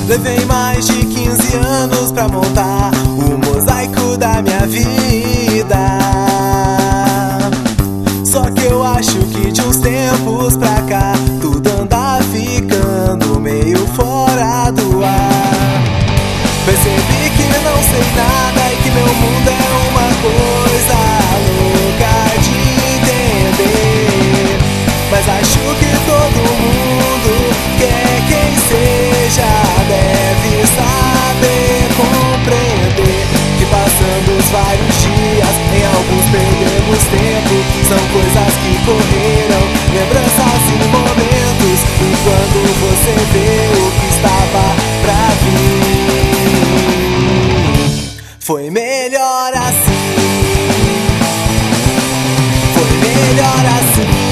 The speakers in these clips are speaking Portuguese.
Levei mais de 15 anos pra montar o mosaico da minha vida. Só que eu acho que de uns tempos pra cá tudo anda ficando meio fora do ar. Percebi que não sei nada e que meu mundo é uma coisa louca de entender. Mas acho que todo mundo quer quem seja deve saber compreender que passando os vários dias, em alguns perdemos tempo. São coisas que correram, lembranças e momentos. E quando você vê o que estava pra vir, foi melhor assim. Foi melhor assim.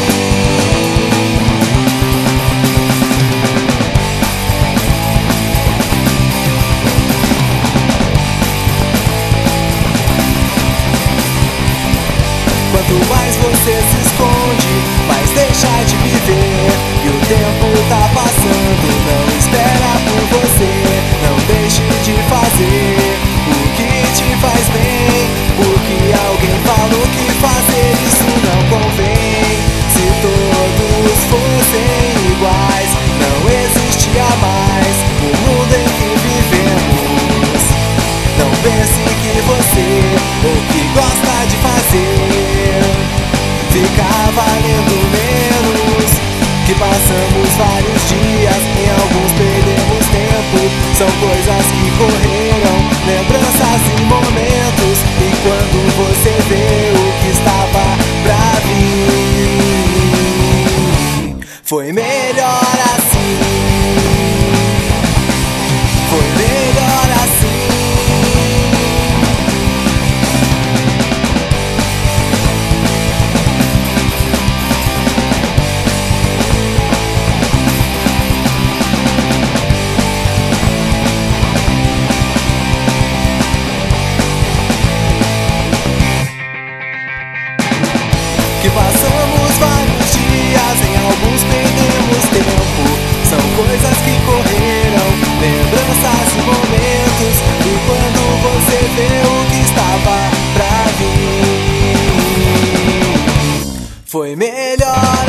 Quanto mais você se esconde, mais deixa de viver. E o tempo tá passando, não espera por você. Não deixe de fazer o que te faz bem, porque alguém falou que fazer isso não convém. Se todos fossem iguais, não existia mais o mundo em que vivemos. Não pense que você, o que gosta de fazer, fica valendo menos. Que passamos vários dias, em alguns perdemos tempo. São coisas que correram, lembranças e momentos. E quando você vê o que estava pra vir, foi melhor assim. Foi melhor assim. Que passamos vários dias, em alguns perdemos tempo. São coisas que correram, lembranças e momentos. E quando você vê o que estava pra vir, foi melhor